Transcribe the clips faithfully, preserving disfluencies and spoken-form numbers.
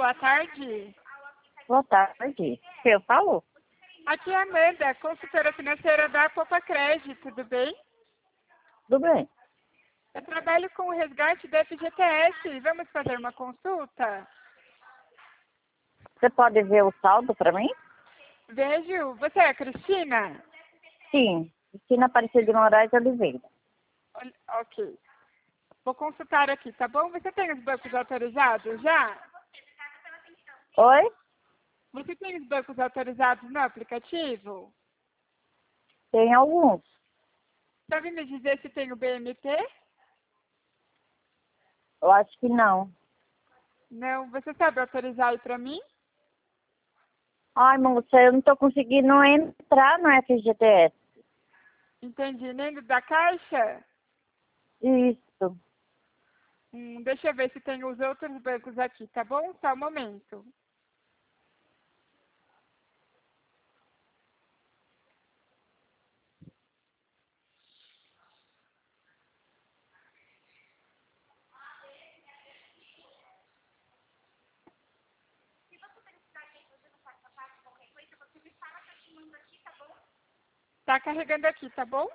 boa tarde. Boa tarde. Eu falo? Aqui é a Amanda, consultora financeira da Poupa Crédito, tudo bem? Tudo bem. Eu trabalho com o resgate do F G T S. Vamos fazer uma consulta? Você pode ver o saldo para mim? Vejo. Você é a Cristina? Sim. Cristina Aparecida de Moraes Oliveira. Ol- Ok. Vou consultar aqui, tá bom? Você tem os bancos autorizados já? Oi? Você tem os bancos autorizados no aplicativo? Tem alguns. Sabe me dizer se tem o B M T? Eu acho que não. Não. Você sabe autorizar aí pra mim? Ai, moça, eu não estou conseguindo entrar no F G T S. Entendi. Nem do da Caixa? Isso. Hum, deixa eu ver se tem os outros bancos aqui, tá bom? Só um momento. Tá carregando aqui, tá bom?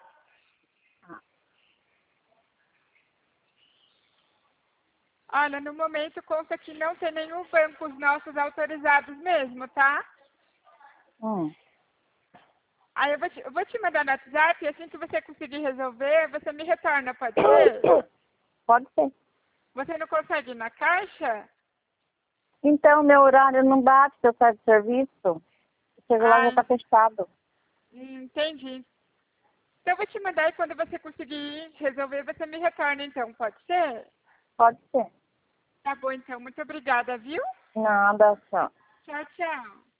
Olha, no momento conta que não tem nenhum banco os nossos autorizados mesmo, tá? Hum. Aí eu vou te, eu vou te mandar no WhatsApp e assim que você conseguir resolver, você me retorna, pode ser? Pode ser. Você não consegue ir na Caixa? Então, meu horário não bate, eu saio de serviço. Chego lá já Ai, está fechado. hum, entendi. Então eu vou te mandar e quando você conseguir resolver, você me retorna então, pode ser? Pode ser. Tá bom então, muito obrigada, viu? Nada, só. Tchau, tchau.